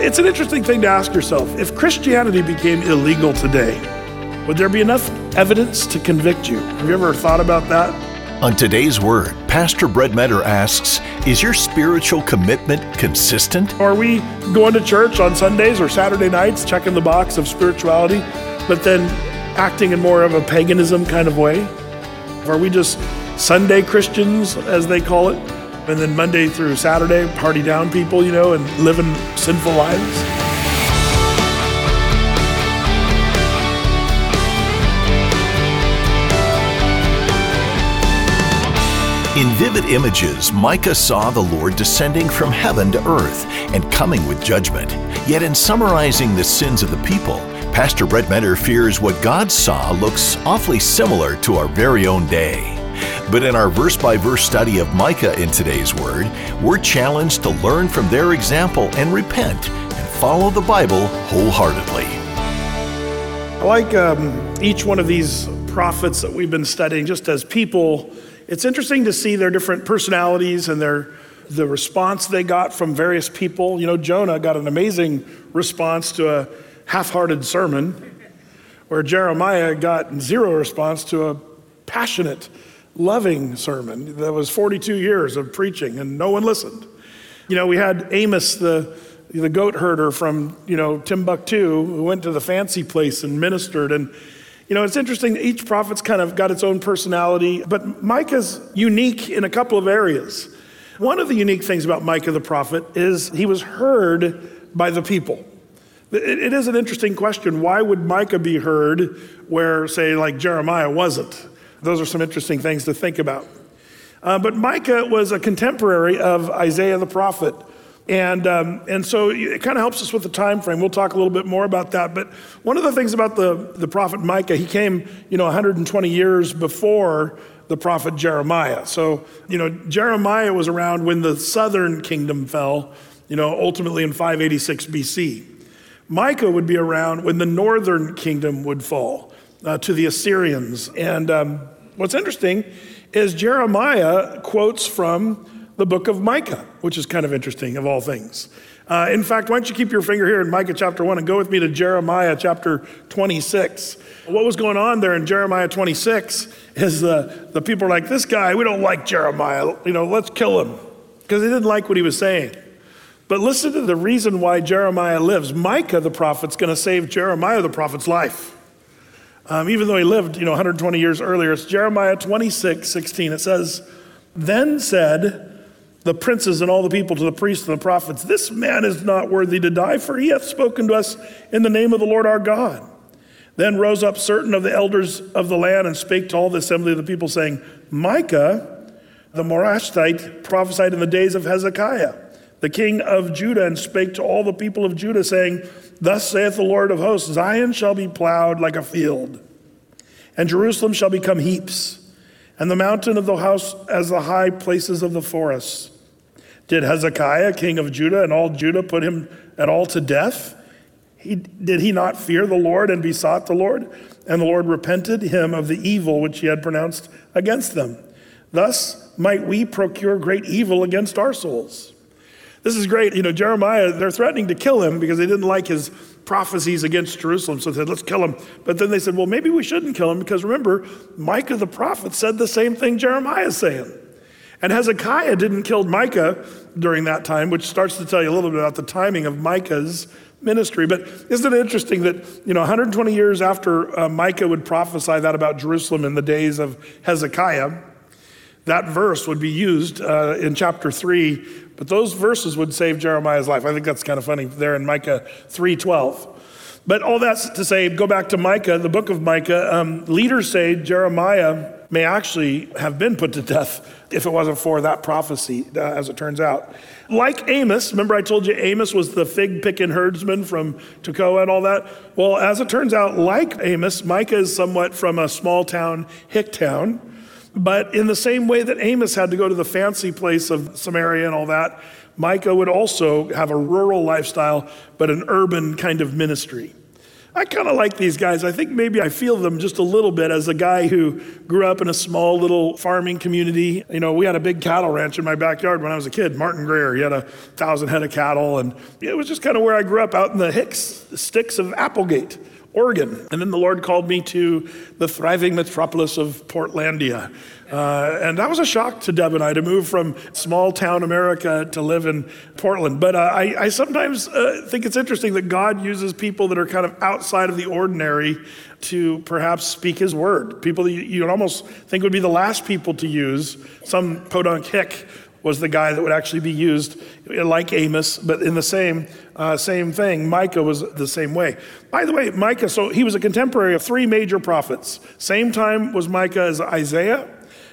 It's an interesting thing to ask yourself. If Christianity became illegal today, would there be enough evidence to convict you? Have you ever thought about that? On today's Word, Pastor Brett Metter asks, is your spiritual commitment consistent? Are we going to church on Sundays or Saturday nights, checking the box of spirituality, but then acting in more of a paganism kind of way? Are we just Sunday Christians, as they call it, and then Monday through Saturday, party down people, and living sinful lives? In vivid images, Micah saw the Lord descending from heaven to earth and coming with judgment. Yet in summarizing the sins of the people, Pastor Brett Metter fears what God saw looks awfully similar to our very own day. But in our verse-by-verse study of Micah in today's Word, we're challenged to learn from their example and repent and follow the Bible wholeheartedly. I like each one of these prophets that we've been studying just as people. It's interesting to see their different personalities and the response they got from various people. Jonah got an amazing response to a half-hearted sermon, where Jeremiah got zero response to a passionate, loving sermon that was 42 years of preaching and no one listened. We had Amos, the goat herder from, Timbuktu, who went to the fancy place and ministered. And it's interesting, each prophet's kind of got its own personality, but Micah's unique in a couple of areas. One of the unique things about Micah the prophet is he was heard by the people. It is an interesting question. Why would Micah be heard where, say, like Jeremiah wasn't? Those are some interesting things to think about. But Micah was a contemporary of Isaiah the prophet. And so it kind of helps us with the time frame. We'll talk a little bit more about that. But one of the things about the prophet Micah, he came, 120 years before the prophet Jeremiah. So, Jeremiah was around when the southern kingdom fell, ultimately in 586 BC. Micah would be around when the northern kingdom would fall to the Assyrians. And what's interesting is Jeremiah quotes from the book of Micah, which is kind of interesting of all things. In fact, why don't you keep your finger here in Micah chapter 1 and go with me to Jeremiah chapter 26. What was going on there in Jeremiah 26 is the people are like, this guy, we don't like Jeremiah, let's kill him, because they didn't like what he was saying. But listen to the reason why Jeremiah lives. Micah the prophet's going to save Jeremiah the prophet's life. Even though he lived, 120 years earlier. It's Jeremiah 26:16. It says, then said the princes and all the people to the priests and the prophets, this man is not worthy to die, for he hath spoken to us in the name of the Lord our God. Then rose up certain of the elders of the land and spake to all the assembly of the people, saying, Micah the Morasthite prophesied in the days of Hezekiah, the king of Judah, and spake to all the people of Judah, saying, thus saith the Lord of hosts, Zion shall be plowed like a field, and Jerusalem shall become heaps, and the mountain of the house as the high places of the forests. Did Hezekiah, king of Judah, and all Judah put him at all to death? Did he not fear the Lord and besought the Lord? And the Lord repented him of the evil which he had pronounced against them. Thus might we procure great evil against our souls. This is great. Jeremiah, they're threatening to kill him because they didn't like his prophecies against Jerusalem. So they said, let's kill him. But then they said, well, maybe we shouldn't kill him because remember, Micah the prophet said the same thing Jeremiah is saying. And Hezekiah didn't kill Micah during that time, which starts to tell you a little bit about the timing of Micah's ministry. But isn't it interesting that, 120 years after Micah would prophesy that about Jerusalem in the days of Hezekiah, that verse would be used in chapter 3, but those verses would save Jeremiah's life. I think that's kind of funny there in Micah 3:12. But all that's to say, go back to Micah, the book of Micah. Leaders say Jeremiah may actually have been put to death if it wasn't for that prophecy, as it turns out. Like Amos, remember I told you Amos was the fig-picking herdsman from Tekoa and all that? Well, as it turns out, like Amos, Micah is somewhat from a small town, hick town. But in the same way that Amos had to go to the fancy place of Samaria and all that, Micah would also have a rural lifestyle, but an urban kind of ministry. I kind of like these guys. I think maybe I feel them just a little bit as a guy who grew up in a small little farming community. We had a big cattle ranch in my backyard when I was a kid. Martin Greer, he had 1,000 head of cattle, and it was just kind of where I grew up, out in the sticks of Applegate, Oregon. And then the Lord called me to the thriving metropolis of Portlandia. And that was a shock to Deb and I to move from small town America to live in Portland. But I sometimes think it's interesting that God uses people that are kind of outside of the ordinary to perhaps speak his word. People that you'd almost think would be the last people to use. Some podunk hick was the guy that would actually be used like Amos, but in the same thing. Micah was the same way. By the way, Micah, so he was a contemporary of three major prophets. Same time was Micah as Isaiah,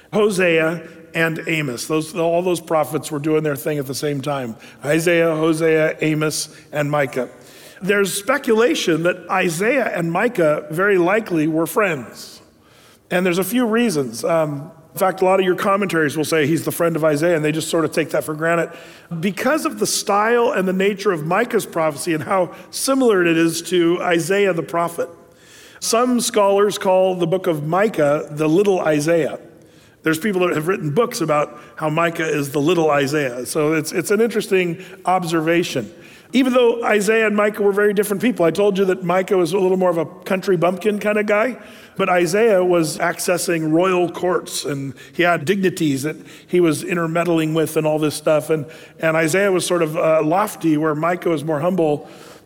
Hosea, and Amos. All those prophets were doing their thing at the same time. Isaiah, Hosea, Amos, and Micah. There's speculation that Isaiah and Micah very likely were friends. And there's a few reasons. In fact, a lot of your commentaries will say he's the friend of Isaiah, and they just sort of take that for granted. Because of the style and the nature of Micah's prophecy and how similar it is to Isaiah the prophet. Some scholars call the book of Micah the little Isaiah. There's people that have written books about how Micah is the little Isaiah. So it's an interesting observation. Even though Isaiah and Micah were very different people. I told you that Micah was a little more of a country bumpkin kind of guy, but Isaiah was accessing royal courts, and he had dignities that he was intermeddling with and all this stuff. And Isaiah was sort of lofty, where Micah was more humble.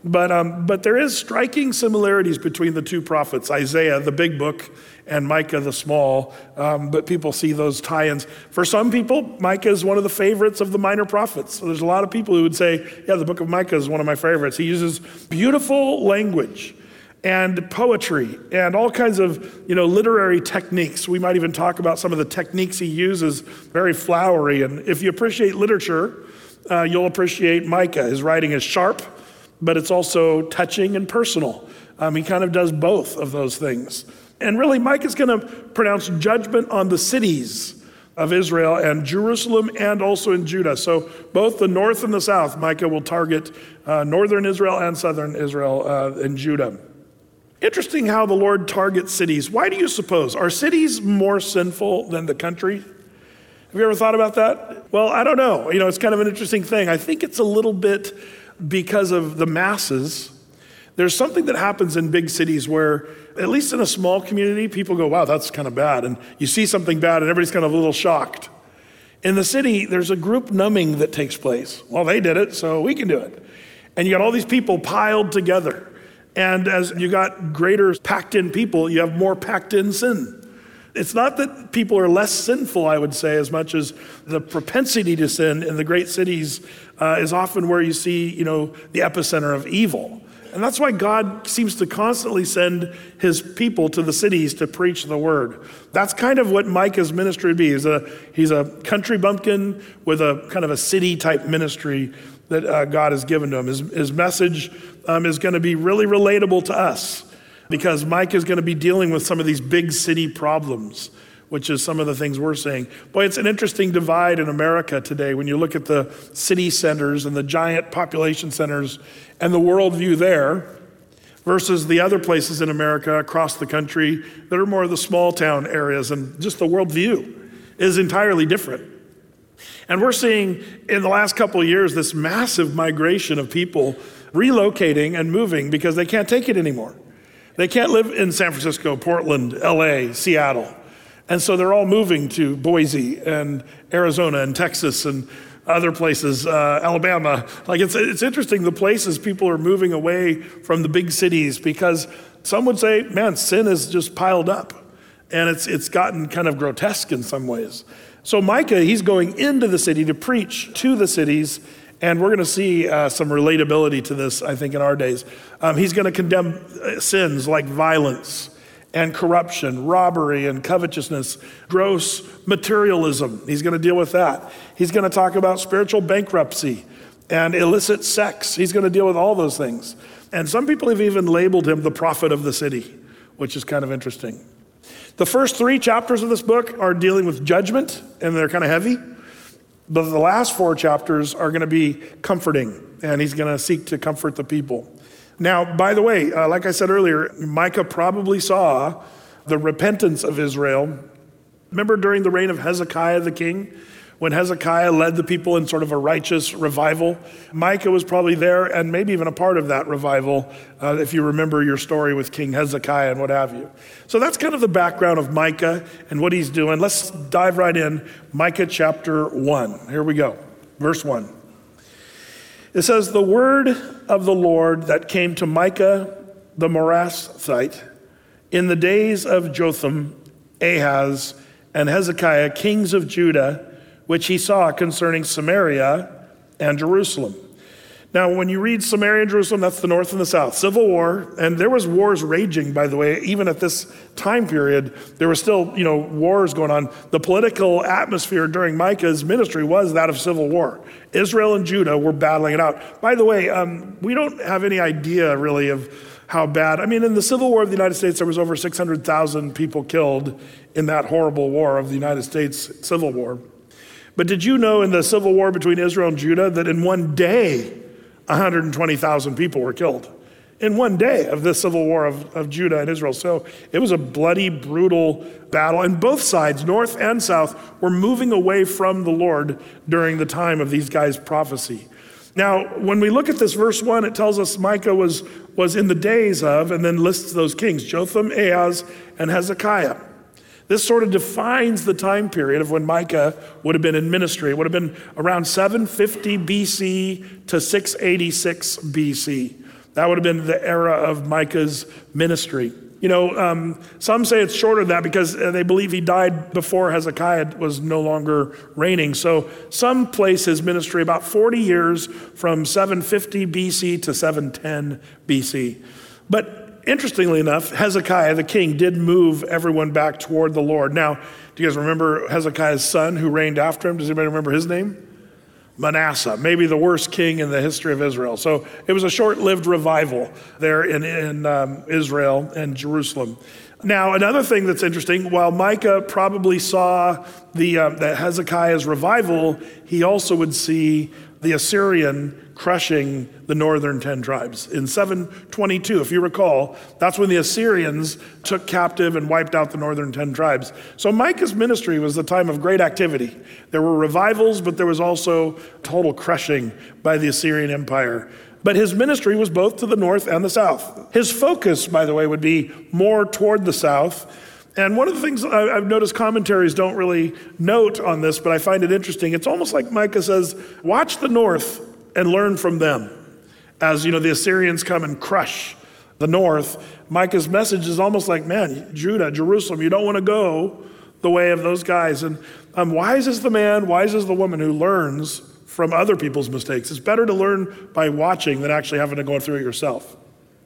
But there is striking similarities between the two prophets, Isaiah, the big book, and Micah, the small. But people see those tie-ins. For some people, Micah is one of the favorites of the minor prophets. So there's a lot of people who would say, yeah, the book of Micah is one of my favorites. He uses beautiful language and poetry and all kinds of literary techniques. We might even talk about some of the techniques he uses, very flowery. And if you appreciate literature, you'll appreciate Micah. His writing is sharp, but it's also touching and personal. He kind of does both of those things. And really, Micah's going to pronounce judgment on the cities of Israel and Jerusalem and also in Judah. So both the north and the south, Micah will target northern Israel and southern Israel and Judah. Interesting how the Lord targets cities. Why do you suppose? Are cities more sinful than the country? Have you ever thought about that? Well, I don't know. It's kind of an interesting thing. I think it's a little bit because of the masses. There's something that happens in big cities where, at least in a small community, people go, wow, that's kind of bad. And you see something bad and everybody's kind of a little shocked. In the city, there's a group numbing that takes place. Well, they did it, so we can do it. And you got all these people piled together. And as you got greater packed in people, you have more packed in sin. It's not that people are less sinful, I would say, as much as the propensity to sin in the great cities is often where you see, the epicenter of evil. And that's why God seems to constantly send his people to the cities to preach the word. That's kind of what Micah's ministry would be. He's a country bumpkin with a kind of a city type ministry that God has given to him. His message is going to be really relatable to us because Micah is going to be dealing with some of these big city problems, which is some of the things we're seeing. Boy, it's an interesting divide in America today when you look at the city centers and the giant population centers and the worldview there versus the other places in America across the country that are more of the small town areas, and just the worldview is entirely different. And we're seeing in the last couple of years this massive migration of people relocating and moving because they can't take it anymore. They can't live in San Francisco, Portland, LA, Seattle. And so they're all moving to Boise and Arizona and Texas and other places, Alabama. Like it's interesting the places people are moving away from the big cities because some would say, man, sin is just piled up. And it's gotten kind of grotesque in some ways. So Micah, he's going into the city to preach to the cities. And we're going to see some relatability to this, I think, in our days. He's going to condemn sins like violence and corruption, robbery and covetousness, gross materialism. He's going to deal with that. He's going to talk about spiritual bankruptcy and illicit sex. He's going to deal with all those things. And some people have even labeled him the prophet of the city, which is kind of interesting. The first 3 chapters of this book are dealing with judgment, and they're kind of heavy. But the last 4 chapters are going to be comforting, and he's going to seek to comfort the people. Now, by the way, like I said earlier, Micah probably saw the repentance of Israel. Remember during the reign of Hezekiah the king, when Hezekiah led the people in sort of a righteous revival? Micah was probably there and maybe even a part of that revival, if you remember your story with King Hezekiah and what have you. So that's kind of the background of Micah and what he's doing. Let's dive right in. Micah chapter 1. Here we go. Verse 1. It says, "The word of the Lord that came to Micah the Morasthite in the days of Jotham, Ahaz, and Hezekiah, kings of Judah, which he saw concerning Samaria and Jerusalem." Now, when you read Samaria and Jerusalem, that's the north and the south. Civil war, and there was wars raging, by the way, even at this time period. There were still, wars going on. The political atmosphere during Micah's ministry was that of civil war. Israel and Judah were battling it out. By the way, we don't have any idea really of how bad. I mean, in the Civil War of the United States, there was over 600,000 people killed in that horrible war of the United States Civil War. But did you know in the civil war between Israel and Judah that in one day, 120,000 people were killed? In one day of the civil war of Judah and Israel. So it was a bloody, brutal battle. And both sides, north and south, were moving away from the Lord during the time of these guys' prophecy. Now, when we look at this verse 1, it tells us Micah was in the days of, and then lists those kings, Jotham, Ahaz, and Hezekiah. This sort of defines the time period of when Micah would have been in ministry. It would have been around 750 BC to 686 BC. That would have been the era of Micah's ministry. Some say it's shorter than that because they believe he died before Hezekiah was no longer reigning. So some place his ministry about 40 years from 750 BC to 710 BC. But interestingly enough, Hezekiah, the king, did move everyone back toward the Lord. Now, do you guys remember Hezekiah's son who reigned after him? Does anybody remember his name? Manasseh, maybe the worst king in the history of Israel. So it was a short-lived revival there in Israel and Jerusalem. Now, another thing that's interesting, while Micah probably saw the Hezekiah's revival, he also would see the Assyrian crushing the northern 10 tribes. In 722, if you recall, that's when the Assyrians took captive and wiped out the northern 10 tribes. So Micah's ministry was the time of great activity. There were revivals, but there was also total crushing by the Assyrian Empire. But his ministry was both to the north and the south. His focus, by the way, would be more toward the south. And one of the things I've noticed commentaries don't really note on this, but I find it interesting. It's almost like Micah says, watch the north and learn from them. As the Assyrians come and crush the north, Micah's message is almost like, man, Judah, Jerusalem, you don't want to go the way of those guys. And wise is the man, wise is the woman who learns from other people's mistakes. It's better to learn by watching than actually having to go through it yourself.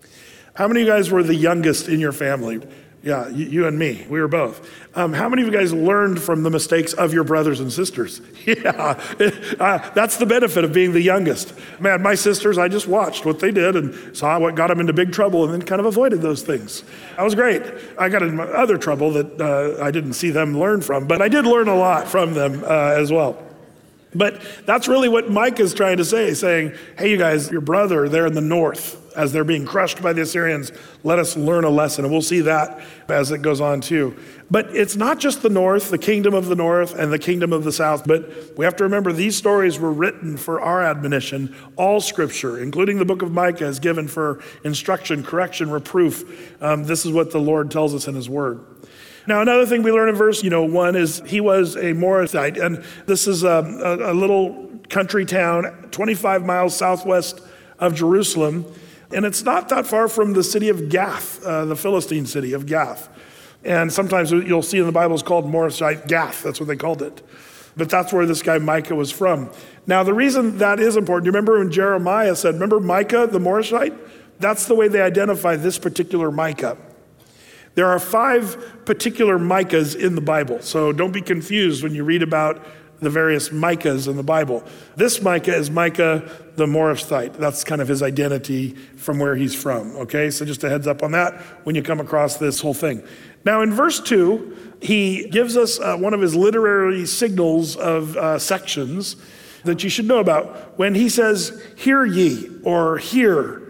How many of you guys were the youngest in your family? Yeah, you and me, we were both. How many of you guys learned from the mistakes of your brothers and sisters? Yeah, that's the benefit of being the youngest. Man, my sisters, I just watched what they did and saw what got them into big trouble and then kind of avoided those things. That was great. I got into other trouble that I didn't see them learn from, but I did learn a lot from them as well. But that's really what Micah is trying to say, saying, hey, you guys, your brother, they're in the north. As they're being crushed by the Assyrians, let us learn a lesson. And we'll see that as it goes on too. But it's not just the north, the kingdom of the north and the kingdom of the south. But we have to remember these stories were written for our admonition. All scripture, including the book of Micah, is given for instruction, correction, reproof. This is what the Lord tells us in his word. Now, another thing we learn in verse 1 is he was a Morasthite. And this is a little country town 25 miles southwest of Jerusalem. And it's not that far from the city of Gath, the Philistine city of Gath. And sometimes you'll see in the Bible it's called Morasthite Gath. That's what they called it. But that's where this guy Micah was from. Now, the reason that is important, you remember when Jeremiah said, remember Micah, the Morasthite? That's the way they identify this particular Micah. There are 5 particular Micahs in the Bible. So don't be confused when you read about the various Micahs in the Bible. This Micah is Micah the Morasthite. That's kind of his identity from where he's from, okay? So just a heads up on that when you come across this whole thing. Now in verse 2, he gives us one of his literary signals of sections that you should know about. When he says, hear ye, or hear,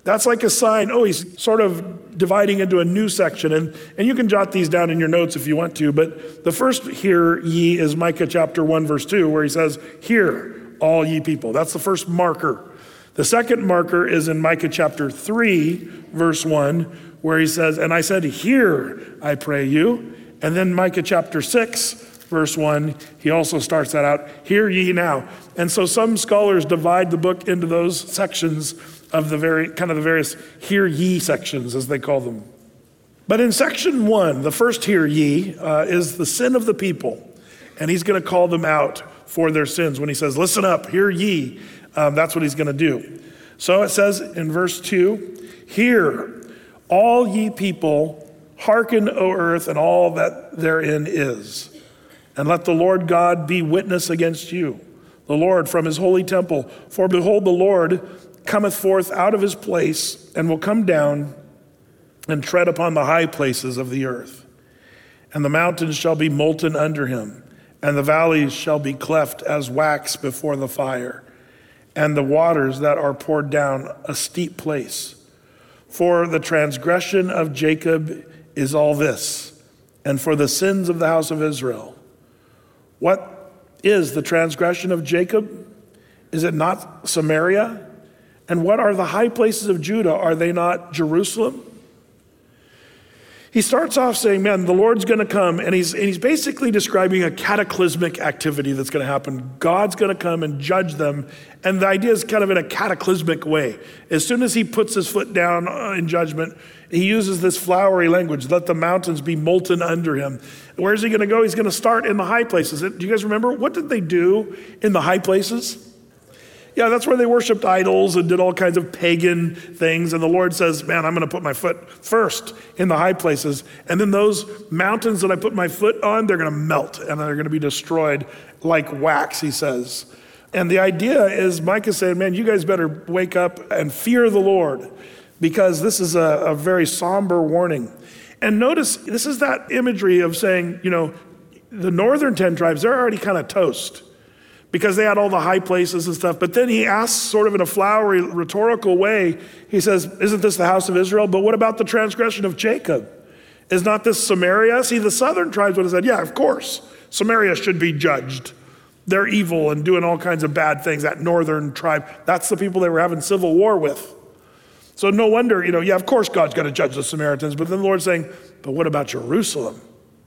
That's like a sign. Oh, he's sort of dividing into a new section. And you can jot these down in your notes if you want to. But the first hear ye is Micah chapter 1, verse 2, where he says, hear all ye people. That's the first marker. The second marker is in Micah chapter 3, verse 1, where he says, and I said, hear, I pray you. And then Micah chapter 6, verse 1, he also starts that out, hear ye now. And so some scholars divide the book into those sections of the various hear ye sections, as they call them. But in section 1, the first hear ye is the sin of the people. And he's going to call them out for their sins. When he says, listen up, hear ye, that's what he's going to do. So it says in verse 2, hear, all ye people, hearken, O earth, and all that therein is. And let the Lord God be witness against you, the Lord from his holy temple. For behold, the Lord cometh forth out of his place, and will come down and tread upon the high places of the earth. And the mountains shall be molten under him, and the valleys shall be cleft as wax before the fire, and the waters that are poured down a steep place. For the transgression of Jacob is all this, and for the sins of the house of Israel. What is the transgression of Jacob? Is it not Samaria? And what are the high places of Judah? Are they not Jerusalem? He starts off saying, man, the Lord's going to come, and he's basically describing a cataclysmic activity that's going to happen. God's going to come and judge them, and the idea is kind of in a cataclysmic way. As soon as he puts his foot down in judgment, he uses this flowery language, let the mountains be molten under him. Where's he going to go? He's going to start in the high places. Do you guys remember? What did they do in the high places? Yeah, that's where they worshiped idols and did all kinds of pagan things. And the Lord says, man, I'm going to put my foot first in the high places. And then those mountains that I put my foot on, they're going to melt and they're going to be destroyed like wax, he says. And the idea is Micah saying, man, you guys better wake up and fear the Lord, because this is a very somber warning. And notice, this is that imagery of saying, the northern 10 tribes, they're already kind of toast, because they had all the high places and stuff. But then he asks sort of in a flowery, rhetorical way, he says, isn't this the house of Israel? But what about the transgression of Jacob? Is not this Samaria? See, the southern tribes would have said, yeah, of course, Samaria should be judged. They're evil and doing all kinds of bad things. That northern tribe, that's the people they were having civil war with. So no wonder, yeah, of course God's going to judge the Samaritans. But then the Lord's saying, but what about Jerusalem?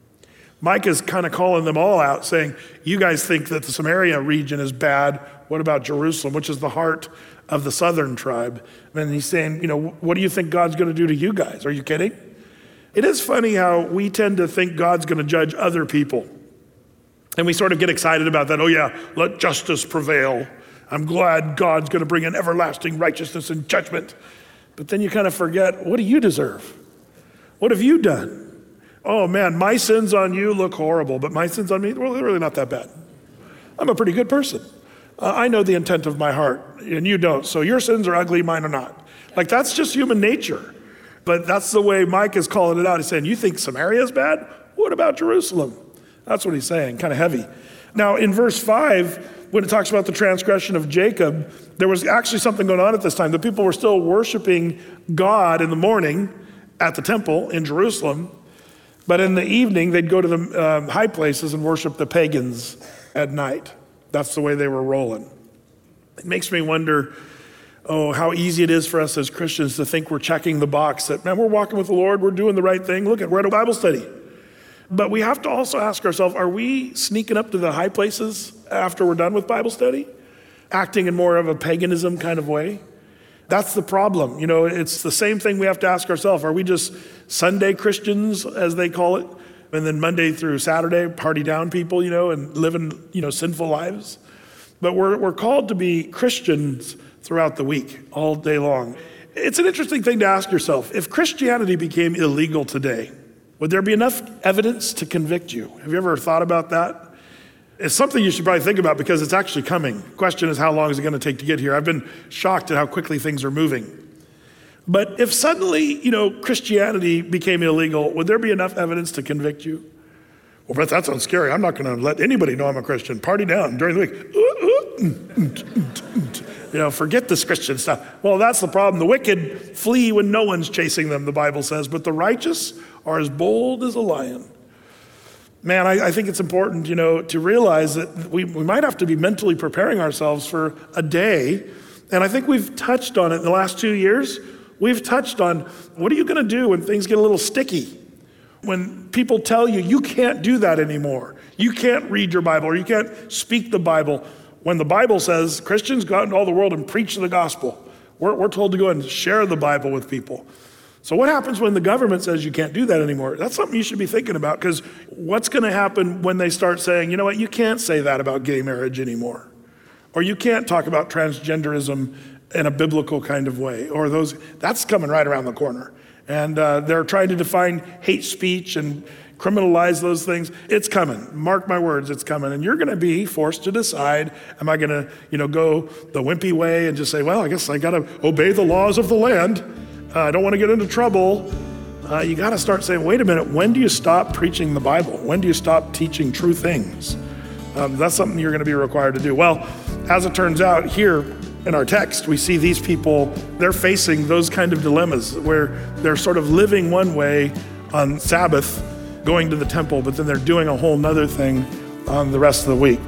Micah's kind of calling them all out, saying, you guys think that the Samaria region is bad. What about Jerusalem, which is the heart of the southern tribe? And he's saying, what do you think God's going to do to you guys? Are you kidding? It is funny how we tend to think God's going to judge other people. And we sort of get excited about that. Oh yeah, let justice prevail. I'm glad God's going to bring an everlasting righteousness and judgment. But then you kind of forget, what do you deserve? What have you done? Oh man, my sins on you look horrible, but my sins on me, well, they're really not that bad. I'm a pretty good person. I know the intent of my heart, and you don't. So your sins are ugly, mine are not. Like, that's just human nature. But that's the way Mike is calling it out. He's saying, you think Samaria is bad? What about Jerusalem? That's what he's saying, kind of heavy. Now, in verse 5, when it talks about the transgression of Jacob, there was actually something going on at this time. The people were still worshiping God in the morning at the temple in Jerusalem. But in the evening, they'd go to the high places and worship the pagans at night. That's the way they were rolling. It makes me wonder, how easy it is for us as Christians to think we're checking the box that, man, we're walking with the Lord, we're doing the right thing. Look, we're at a Bible study. But we have to also ask ourselves, are we sneaking up to the high places after we're done with Bible study? Acting in more of a paganism kind of way? That's the problem. It's the same thing we have to ask ourselves. Are we just Sunday Christians, as they call it, and then Monday through Saturday, party down people, and living, sinful lives? But we're called to be Christians throughout the week, all day long. It's an interesting thing to ask yourself. If Christianity became illegal today, would there be enough evidence to convict you? Have you ever thought about that? It's something you should probably think about, because it's actually coming. The question is, how long is it going to take to get here? I've been shocked at how quickly things are moving. But if suddenly, Christianity became illegal, would there be enough evidence to convict you? Well, Brett, that sounds scary. I'm not going to let anybody know I'm a Christian. Party down during the week. forget this Christian stuff. Well, that's the problem. The wicked flee when no one's chasing them, the Bible says, but the righteous are as bold as a lion. Man, I think it's important, to realize that we might have to be mentally preparing ourselves for a day. And I think we've touched on it in the last 2 years. We've touched on, what are you going to do when things get a little sticky? When people tell you, you can't do that anymore. You can't read your Bible, or you can't speak the Bible. When the Bible says, Christians, go out into all the world and preach the gospel. We're told to go and share the Bible with people. So what happens when the government says you can't do that anymore? That's something you should be thinking about, because what's going to happen when they start saying, you know what, you can't say that about gay marriage anymore. Or you can't talk about transgenderism in a biblical kind of way. Or that's coming right around the corner. And they're trying to define hate speech and criminalize those things. It's coming. Mark my words, it's coming. And you're going to be forced to decide, am I going to, go the wimpy way and just say, well, I guess I got to obey the laws of the land. I don't want to get into trouble. You got to start saying, wait a minute, when do you stop preaching the Bible? When do you stop teaching true things? That's something you're going to be required to do. Well, as it turns out, here in our text, we see these people, they're facing those kind of dilemmas where they're sort of living one way on Sabbath, going to the temple, but then they're doing a whole nother thing on the rest of the week.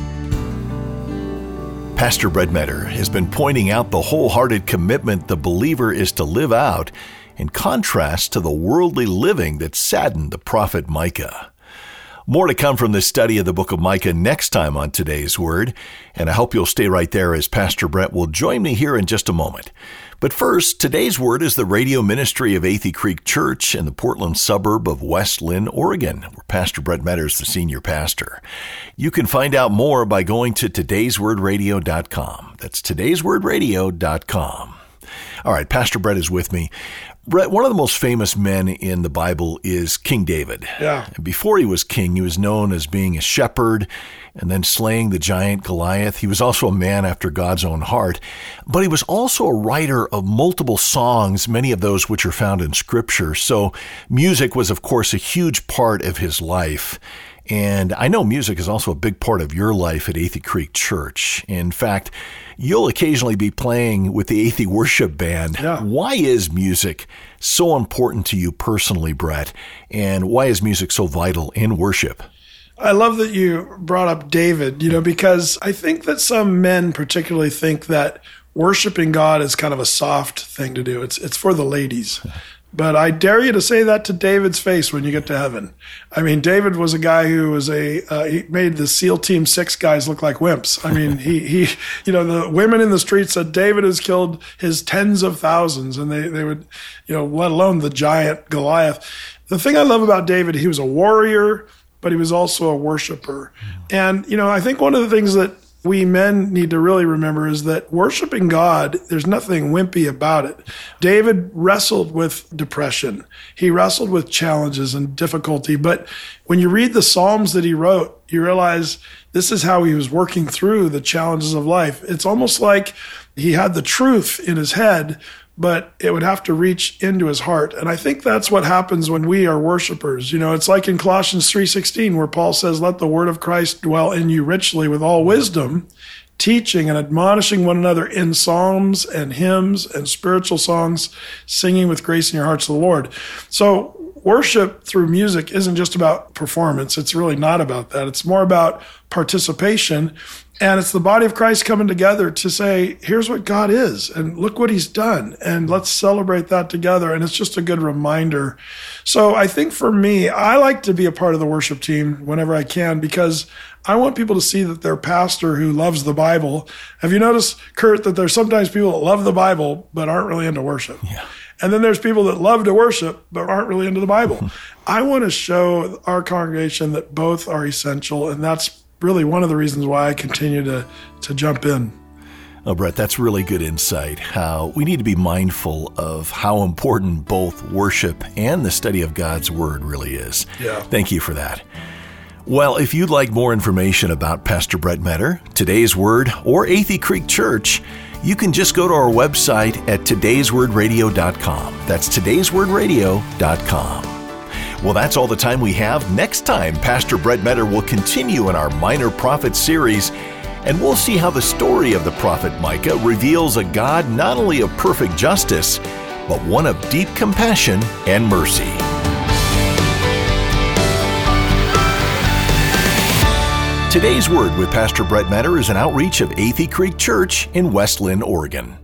Pastor Brett Meador has been pointing out the wholehearted commitment the believer is to live out in contrast to the worldly living that saddened the prophet Micah. More to come from this study of the book of Micah next time on Today's Word, and I hope you'll stay right there as Pastor Brett will join me here in just a moment. But first, Today's Word is the radio ministry of Athey Creek Church in the Portland suburb of West Linn, Oregon, where Pastor Brett Meador is the senior pastor. You can find out more by going to todayswordradio.com. That's todayswordradio.com. All right, Pastor Brett is with me. Brett, one of the most famous men in the Bible is King David. Yeah. Before he was king, he was known as being a shepherd and then slaying the giant Goliath. He was also a man after God's own heart, but he was also a writer of multiple songs, many of those which are found in Scripture. So music was, of course, a huge part of his life. And I know music is also a big part of your life at Athey Creek Church. In fact, you'll occasionally be playing with the Athey Worship Band. Yeah. Why is music so important to you personally, Brett? And why is music so vital in worship? I love that you brought up David, because I think that some men particularly think that worshiping God is kind of a soft thing to do. It's for the ladies. But I dare you to say that to David's face when you get to heaven. I mean, David was a guy who was he made the SEAL Team 6 guys look like wimps. I mean, he the women in the streets said David has killed his tens of thousands, and they would, let alone the giant Goliath. The thing I love about David, he was a warrior, but he was also a worshiper. And, I think one of the things that we men need to really remember is that worshiping God, there's nothing wimpy about it. David wrestled with depression. He wrestled with challenges and difficulty. But when you read the Psalms that he wrote, you realize this is how he was working through the challenges of life. It's almost like he had the truth in his head, but it would have to reach into his heart. And I think that's what happens when we are worshipers. It's like in Colossians 3:16, where Paul says, let the word of Christ dwell in you richly with all wisdom, teaching and admonishing one another in psalms and hymns and spiritual songs, singing with grace in your hearts to the Lord. So worship through music isn't just about performance. It's really not about that. It's more about participation. And it's the body of Christ coming together to say, here's what God is, and look what he's done, and let's celebrate that together. And it's just a good reminder. So I think for me, I like to be a part of the worship team whenever I can, because I want people to see that their pastor who loves the Bible. Have you noticed, Kurt, that there's sometimes people that love the Bible but aren't really into worship? Yeah. And then there's people that love to worship but aren't really into the Bible. I want to show our congregation that both are essential, and that's really one of the reasons why I continue to jump in. Oh, Brett, that's really good insight. How we need to be mindful of how important both worship and the study of God's Word really is. Yeah. Thank you for that. Well, if you'd like more information about Pastor Brett Meador, Today's Word, or Athey Creek Church, you can just go to our website at todayswordradio.com. That's todayswordradio.com. Well, that's all the time we have. Next time, Pastor Brett Meador will continue in our Minor Prophets series, And we'll see how the story of the prophet Micah reveals a God not only of perfect justice, but one of deep compassion and mercy. Today's Word with Pastor Brett Metter is an outreach of Athey Creek Church in West Linn, Oregon.